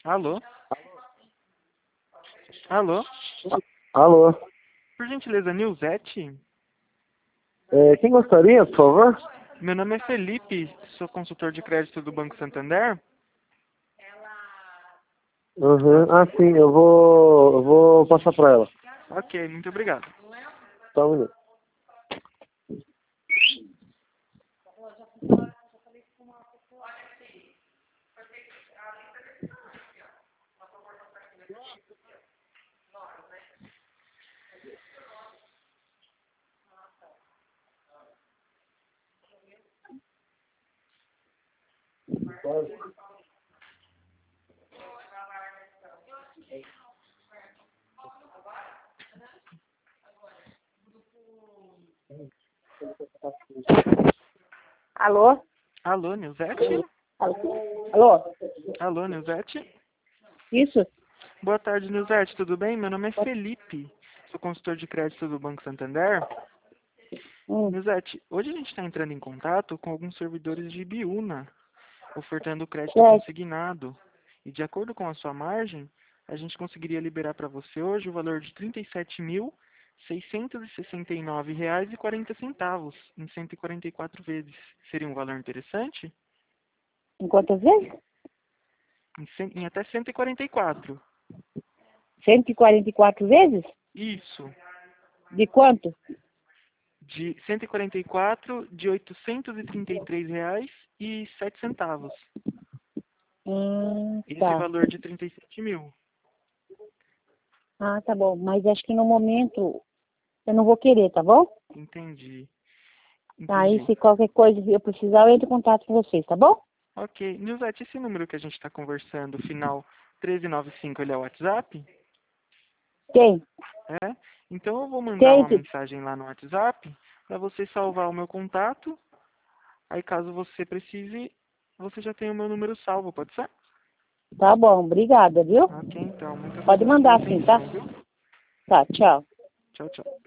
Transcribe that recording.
Alô? Alô? Alô? Por gentileza, Nilzete? Quem gostaria, por favor? Meu nome é Felipe, sou consultor de crédito do Banco Santander. Uhum. Ah, sim, eu vou passar pra ela. Ok, muito obrigado. Só um minuto. Alô? Alô, Nilzete? Alô? Alô, Nilzete? Isso? Boa tarde, Nilzete, tudo bem? Meu nome é Felipe, sou consultor de crédito do Banco Santander. Nilzete, hoje a gente está entrando em contato com alguns servidores de Ibiúna, ofertando crédito Certo. consignado. E de acordo com a sua margem, a gente conseguiria liberar para você hoje o valor de R$ 37.669,40 em 144 vezes. Seria um valor interessante? Em quantas vezes? Em até 144. 144 vezes? Isso. De quanto? De 144 de R$ 833,07. Esse Tá. valor de 37 mil. Ah, tá bom. Mas acho que no momento eu não vou querer, tá bom? Entendi. Tá, aí Entendi. se qualquer coisa eu precisar, eu entro em contato com vocês, tá bom? Ok. Nilzete, esse número que a gente está conversando, final 1395, ele é o WhatsApp? Tem. É? Então eu vou mandar Tem. uma mensagem lá no WhatsApp para você salvar o meu contato. Aí caso você precise, você já tem o meu número salvo, pode ser? Tá bom, obrigada, viu? Ok, então. Muito Pode obrigado pela mandar sim, tá? atenção, viu? Tá, tchau. Tchau, tchau.